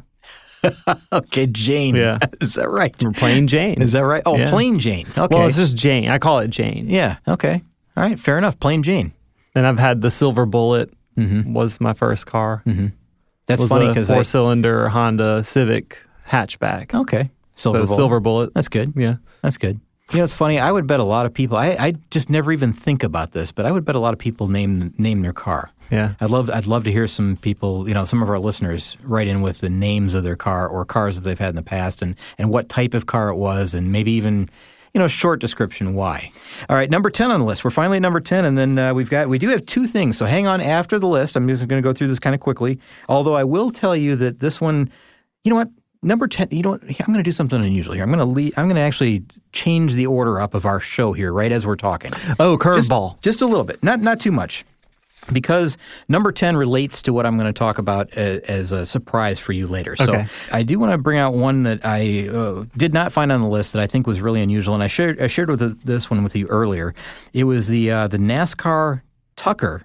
Okay, Jane. Yeah. Is that right? We're Plain Jane. Is that right? Oh, yeah. Plain Jane. Okay. Well, it's just Jane. I call it Jane. Yeah, okay. All right, fair enough. Plain Jane. And I've had the Silver Bullet was my first car. Mm-hmm. That's funny because 4-cylinder Honda Civic hatchback. Okay. Silver Bullet. That's good. Yeah. That's good. It's funny. I would bet a lot of people, I just never even think about this, but I would bet a lot of people name their car. Yeah. I'd love to hear some people, some of our listeners write in with the names of their car or cars that they've had in the past and what type of car it was and maybe even short description why. All right, number 10 on the list. We're finally at number 10, and then we do have two things. So hang on after the list. I'm just going to go through this kind of quickly. Although I will tell you that this one, you know what? Number 10, I'm going to do something unusual here. I'm going to actually change the order up of our show here right as we're talking. Oh, curveball. Just a little bit. Not too much. because number 10 relates to what I'm going to talk about as a surprise for you later. So I do want to bring out one that I did not find on the list that I think was really unusual, and I shared this one with you earlier. It was the NASCAR Tucker.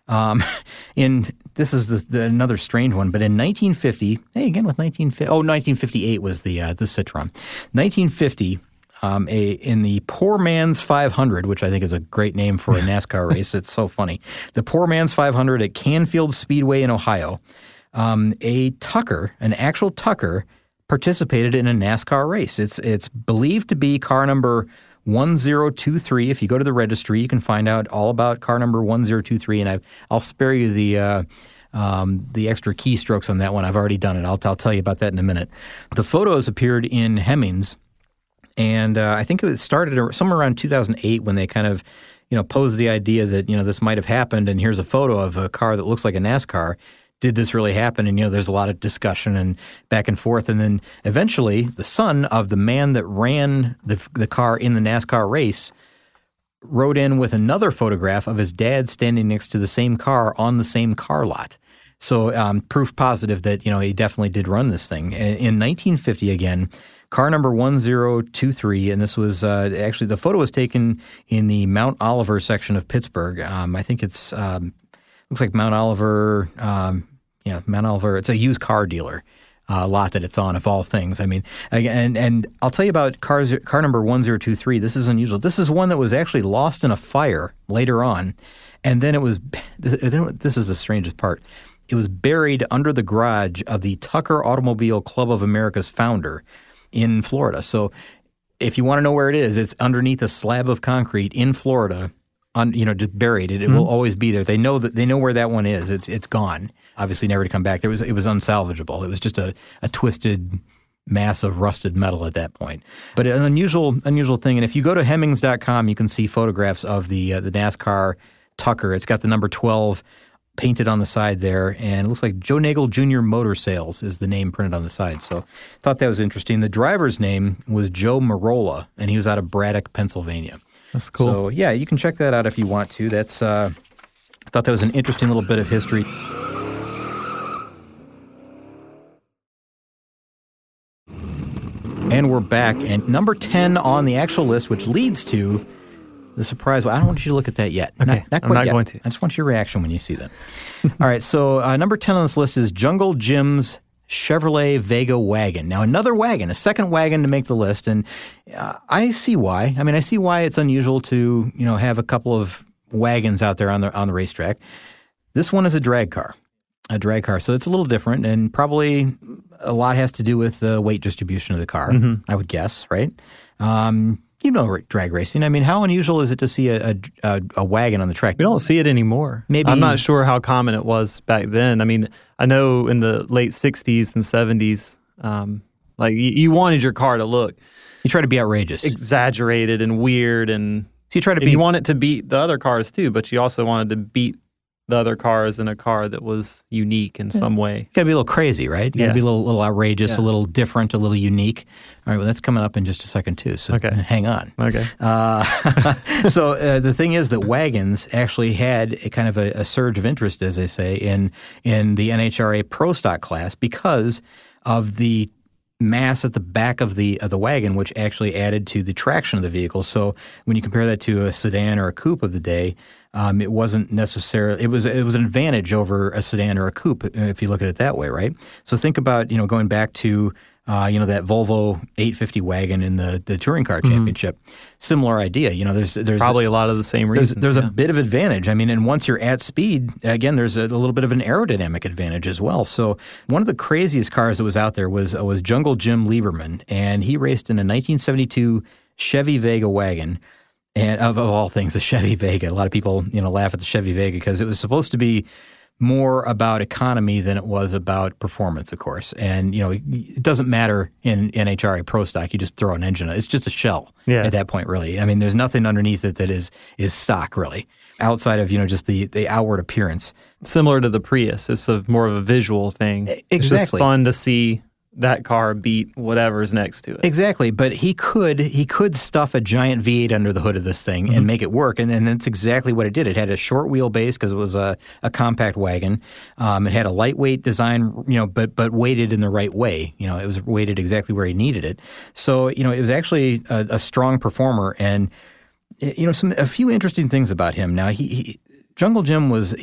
This is another strange one, but in 1950, 1958 was the Citroen. 1950. In the Poor Man's 500, which I think is a great name for a NASCAR race. It's so funny. The Poor Man's 500 at Canfield Speedway in Ohio. An actual Tucker, participated in a NASCAR race. It's believed to be car number 1023. If you go to the registry, you can find out all about car number 1023, and I'll spare you the extra keystrokes on that one. I've already done it. I'll tell you about that in a minute. The photos appeared in Hemmings. And I think it started somewhere around 2008 when they kind of, posed the idea that, this might have happened, and here's a photo of a car that looks like a NASCAR. Did this really happen? And, there's a lot of discussion and back and forth. And then eventually the son of the man that ran the car in the NASCAR race wrote in with another photograph of his dad standing next to the same car on the same car lot. So proof positive that, he definitely did run this thing. In 1950 again, car number 1023, and this was actually the photo was taken in the Mount Oliver section of Pittsburgh. I think it's looks like Mount Oliver. Mount Oliver. It's a used car dealer lot that it's on, of all things. I mean, and I'll tell you about car number 1023. This is unusual. This is one that was actually lost in a fire later on, and then it was. This is the strangest part. It was buried under the garage of the Tucker Automobile Club of America's founder in Florida. So if you want to know where it is, it's underneath a slab of concrete in Florida, just buried. It will always be there. They know where that one is. It's gone. Obviously never to come back. It was unsalvageable. It was just a twisted mass of rusted metal at that point. But an unusual thing. And if you go to Hemmings.com, you can see photographs of the NASCAR Tucker. It's got the number 12 painted on the side there, and it looks like Joe Nagel Jr. Motor Sales is the name printed on the side. So thought that was interesting. The driver's name was Joe Marola, and he was out of Braddock, Pennsylvania. That's cool. So yeah, you can check that out if you want to. That's I thought that was an interesting little bit of history. And we're back, and number 10 on the actual list, which leads to the surprise. Well, I don't want you to look at that yet. Okay, not I'm not yet. going to. I just want your reaction when you see that. All right, so number 10 on this list is Jungle Jim's Chevrolet Vega wagon. Now, another wagon, a second wagon to make the list, and I see why. I mean, I see why it's unusual to have a couple of wagons out there on the racetrack. This one is a drag car, so it's a little different, and probably a lot has to do with the weight distribution of the car, I would guess, right? Drag racing. I mean, how unusual is it to see a wagon on the track? We don't see it anymore. Maybe I'm not sure how common it was back then. I mean, I know in the late 60s and 70s, you wanted your car to look. You try to be outrageous. Exaggerated and weird. And so you want it to beat the other cars too, but you also wanted to beat the other cars in a car that was unique in some way. You got to be a little crazy, right? You got to be a little outrageous, a little different, a little unique. All right, well, that's coming up in just a second, too, so hang on. Okay. So the thing is that wagons actually had a kind of a surge of interest, as they say, in the NHRA Pro Stock class because of the mass at the back of the wagon, which actually added to the traction of the vehicle. So when you compare that to a sedan or a coupe of the day, it wasn't necessarily. It was an advantage over a sedan or a coupe if you look at it that way, right? So think about going back to that Volvo 850 wagon in the Touring Car Championship. Similar idea. There's probably a lot of the same reasons. There's a bit of advantage. I mean, and once you're at speed, again, there's a little bit of an aerodynamic advantage as well. So one of the craziest cars that was out there was Jungle Jim Lieberman, and he raced in a 1972 Chevy Vega wagon. And of all things, the Chevy Vega. A lot of people, laugh at the Chevy Vega because it was supposed to be more about economy than it was about performance, of course. And, it doesn't matter in NHRA Pro Stock. You just throw an engine. It's just a shell at that point, really. I mean, there's nothing underneath it that is stock, really, outside of, just the outward appearance. Similar to the Prius. It's more of a visual thing. Exactly. It's just fun to see that car beat whatever's next to it. Exactly, but he could stuff a giant V8 under the hood of this thing and make it work, and that's exactly what it did. It had a short wheelbase because it was a compact wagon. It had a lightweight design, but weighted in the right way. It was weighted exactly where he needed it. So, it was actually a strong performer, and a few interesting things about him. Now, Jungle Jim was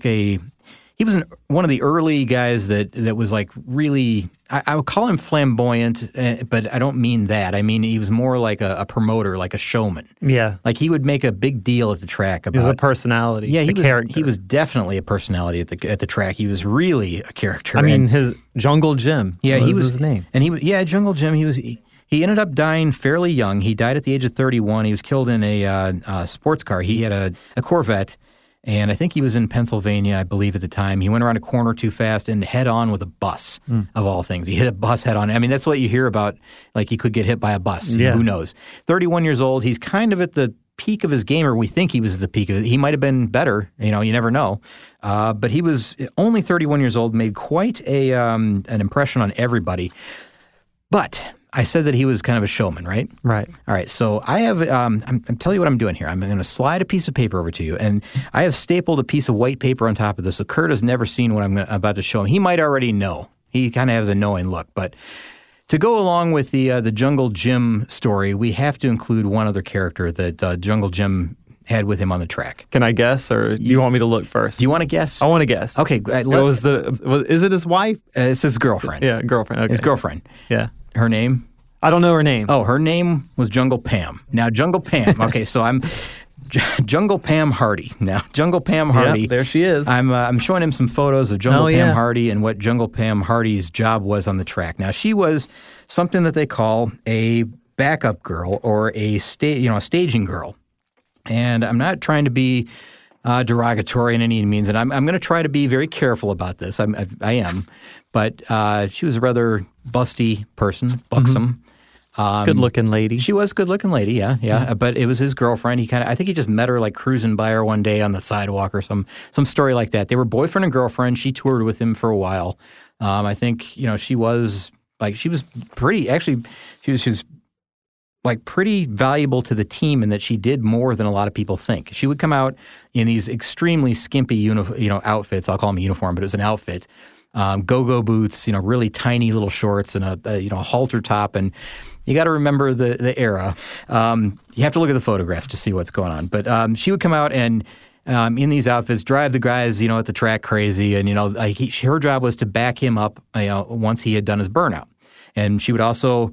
one of the early guys that was like really, I would call him flamboyant, but I don't mean that. I mean, he was more like a promoter, like a showman. Yeah. Like he would make a big deal at the track about. He was a personality. Yeah, character. He was definitely a personality at the track. He was really a character. I mean, his Jungle Jim. Yeah, was his name. And Jungle Jim. He ended up dying fairly young. He died at the age of 31. He was killed in a sports car. He had a Corvette. And I think he was in Pennsylvania, I believe, at the time. He went around a corner too fast and head on with a bus, of all things. He hit a bus head on. I mean, that's what you hear about, like he could get hit by a bus. Yeah. Who knows? 31 years old. He's kind of at the peak of his game, or we think he was at the peak of it. He might have been better. You never know. But he was only 31 years old, made quite an impression on everybody. But I said that he was kind of a showman, right? Right. All right. So I have, I'm telling you what I'm doing here. I'm going to slide a piece of paper over to you, and I have stapled a piece of white paper on top of this. So Kurt has never seen what I'm about to show him. He might already know. He kind of has a knowing look. But to go along with the Jungle Jim story, we have to include one other character that Jungle Jim had with him on the track. Can I guess, or do you want me to look first? Do you want to guess? I want to guess. Okay. Is it his wife? It's his girlfriend. Yeah, girlfriend. Okay. His girlfriend. Yeah. Her name? I don't know her name. Oh, her name was Jungle Pam. Now, Jungle Pam. Okay, so I'm Jungle Pam Hardy. Now, Jungle Pam Hardy. Yep, there she is. I'm showing him some photos of Jungle Pam Hardy and what Jungle Pam Hardy's job was on the track. Now, she was something that they call a backup girl or a staging girl. And I'm not trying to be derogatory in any means, and I'm going to try to be very careful about this. I am, but she was a rather busty person, buxom, good-looking lady. She was a good-looking lady, yeah. But it was his girlfriend. I think he just met her like cruising by her one day on the sidewalk or some story like that. They were boyfriend and girlfriend. She toured with him for a while. I think she was pretty. Actually, she was like pretty valuable to the team in that she did more than a lot of people think. She would come out in these extremely skimpy outfits. I'll call them a uniform, but it was an outfit. Go-go boots, really tiny little shorts and a halter top. And you got to remember the era. You have to look at the photographs to see what's going on. But she would come out and in these outfits, drive the guys, at the track crazy. And, her job was to back him up, once he had done his burnout. And she would also...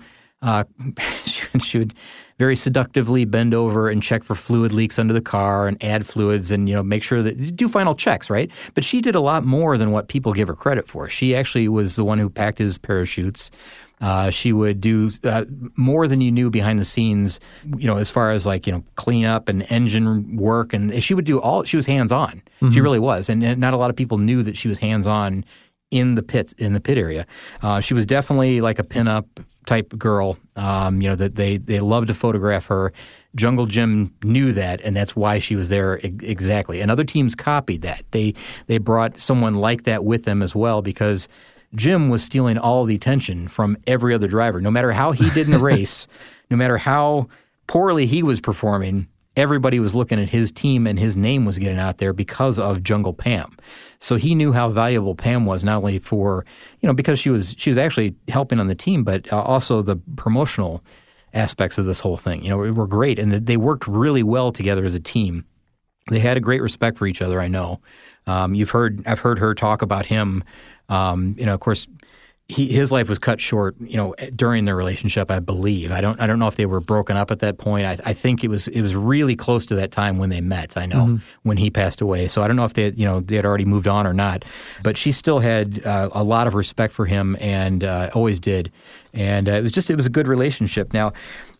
she would very seductively bend over and check for fluid leaks under the car and add fluids and, make sure that do final checks, right? But she did a lot more than what people give her credit for. She actually was the one who packed his parachutes. She would do more than you knew behind the scenes, as far as clean up and engine work. And she would do she was hands-on. Mm-hmm. She really was. And not a lot of people knew that she was hands-on in the pit area. She was definitely like a pinup type girl, that they loved to photograph her. Jungle Jim knew that, and that's why she was there exactly. And other teams copied that. They brought someone like that with them as well because Jim was stealing all the attention from every other driver. No matter how he did in the race, no matter how poorly he was performing, everybody was looking at his team and his name was getting out there because of Jungle Pam. So he knew how valuable Pam was, not only for, because she was actually helping on the team, but also the promotional aspects of this whole thing, were great. And they worked really well together as a team. They had a great respect for each other, I know. I've heard her talk about him. Of course, his life was cut short, during their relationship, I believe. I don't know if they were broken up at that point. I think it was really close to that time when they met. I know when he passed away. So I don't know if they had already moved on or not. But she still had a lot of respect for him and always did. And it was a good relationship. Now,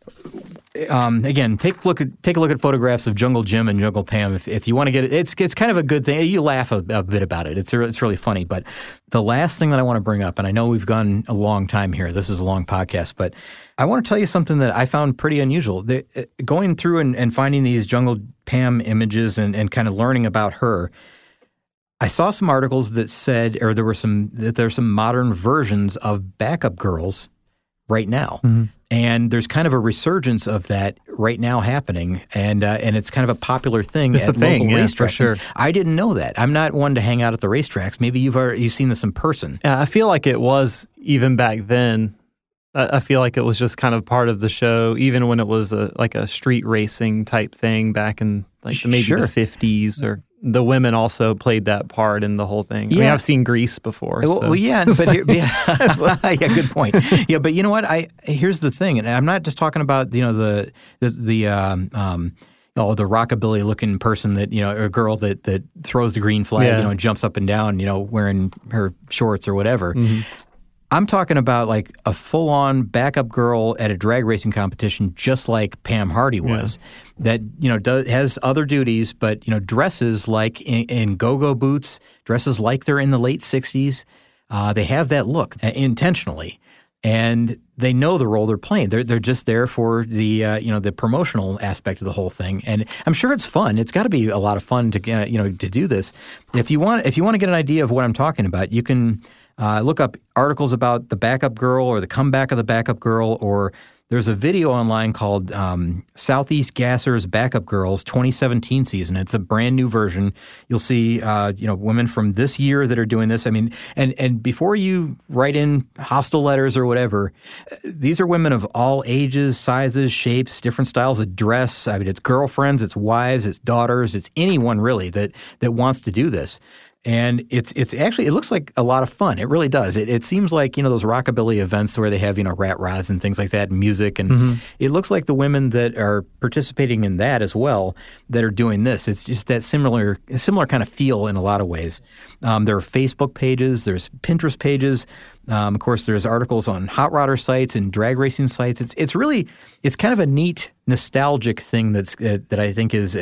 again, take a look at photographs of Jungle Jim and Jungle Pam if you want to get it. It's kind of a good thing. You laugh a bit about it. It's really funny. But the last thing that I want to bring up, and I know we've gone a long time here. This is a long podcast, but I want to tell you something that I found pretty unusual. Going through and finding these Jungle Pam images and kind of learning about her, I saw some articles that said, or there's some modern versions of backup girls right now. Mm-hmm. And there's kind of a resurgence of that right now happening, and it's kind of a popular thing at local racetracks. For sure. I didn't know that. I'm not one to hang out at the racetracks. Maybe you've seen this in person. Yeah, I feel like it was even back then. I feel like it was just kind of part of the show, even when it was like a street racing type thing back in like maybe the 50s, or the women also played that part in the whole thing. Yeah. I mean, I've seen Grease before. Well, yeah, but yeah, good point. Yeah, but you know what? Here's the thing, and I'm not just talking about the rockabilly looking person that a girl that throws the green flag, and jumps up and down, wearing her shorts or whatever. Mm-hmm. I'm talking about like a full-on backup girl at a drag racing competition, just like Pam Hardy was. Yeah. That has other duties, but dresses like in go-go boots, dresses like they're in the late '60s. They have that look intentionally, and they know the role they're playing. They're just there for the the promotional aspect of the whole thing, and I'm sure it's fun. It's got to be a lot of fun to to do this. If you want to get an idea of what I'm talking about, you can. Look up articles about the backup girl or the comeback of the backup girl, or there's a video online called Southeast Gasser's Backup Girls 2017 season. It's a brand new version. You'll see women from this year that are doing this. I mean, and before you write in hostile letters or whatever, these are women of all ages, sizes, shapes, different styles of dress. I mean, it's girlfriends, it's wives, it's daughters, it's anyone really that wants to do this. And it's actually, it looks like a lot of fun. It really does. It seems like, those rockabilly events where they have, rat rods and things like that, and music. And It looks like the women that are participating in that as well that are doing this. It's just that similar kind of feel in a lot of ways. There are Facebook pages. There's Pinterest pages. Of course, there's articles on hot rodder sites and drag racing sites. It's kind of a neat, nostalgic thing that I think is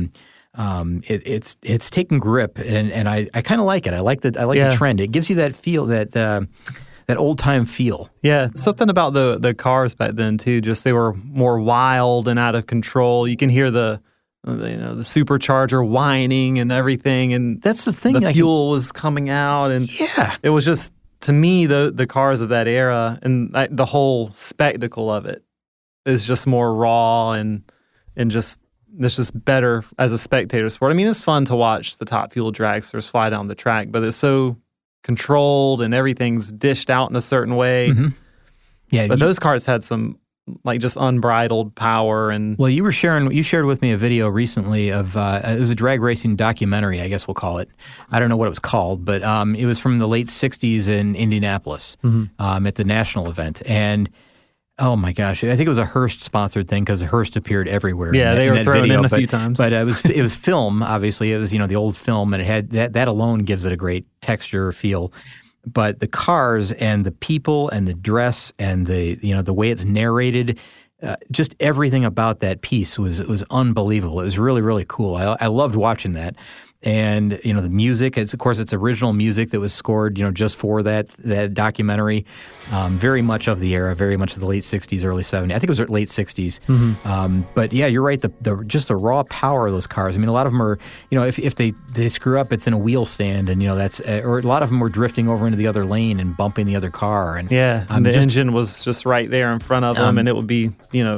it's taken grip, and I kind of like it. I like the trend. It gives you that feel, that old time feel. Yeah, something about the cars back then too. Just they were more wild and out of control. You can hear the supercharger whining and everything, and that's the thing. The fuel was coming out, and it was just, to me, the cars of that era and the whole spectacle of it is just more raw and just. It's just better as a spectator sport. I mean, it's fun to watch the Top Fuel dragsters fly down the track, but it's so controlled and everything's dished out in a certain way. Mm-hmm. Yeah, but those cars had some just unbridled power. And well, you shared with me a video recently of it was a drag racing documentary, I guess we'll call it. I don't know what it was called, but it was from the late '60s in Indianapolis at the national event, and. Oh my gosh! I think it was a Hearst sponsored thing because Hearst appeared everywhere. Yeah, they were thrown in a few times. But it was film. Obviously, it was the old film, and it had that alone gives it a great texture feel. But the cars and the people and the dress and the way it's narrated, just everything about that piece was unbelievable. It was really, really cool. I loved watching that. And, the music, it's original music that was scored, just for that documentary. Very much of the era, very much of the late 60s, early 70s. I think it was late 60s. Mm-hmm. But yeah, you're right. Just the raw power of those cars. I mean, a lot of them are, if they screw up, it's in a wheel stand, and, that's, or a lot of them were drifting over into the other lane and bumping the other car. And and the engine was just right there in front of them, and it would be,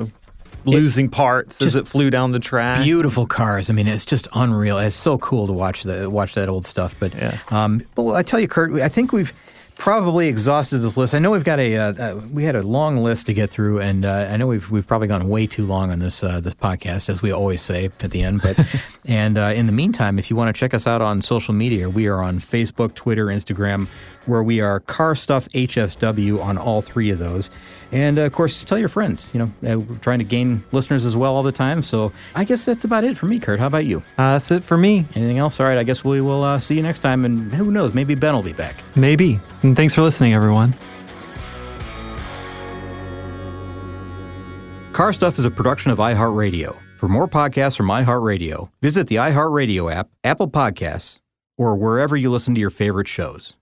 losing parts as it flew down the track. Beautiful cars. I mean, it's just unreal. It's so cool to watch that old stuff. But but I tell you, Kurt, I think we've probably exhausted this list. I know we've got we had a long list to get through, and I know we've probably gone way too long on this podcast, as we always say at the end. But and in the meantime, if you want to check us out on social media, we are on Facebook, Twitter, Instagram, where we are Car Stuff HSW on all three of those. And, of course, tell your friends. We're trying to gain listeners as well all the time. So I guess that's about it for me, Kurt. How about you? That's it for me. Anything else? All right, I guess we will see you next time. And who knows, maybe Ben will be back. Maybe. And thanks for listening, everyone. Car Stuff is a production of iHeartRadio. For more podcasts from iHeartRadio, visit the iHeartRadio app, Apple Podcasts, or wherever you listen to your favorite shows.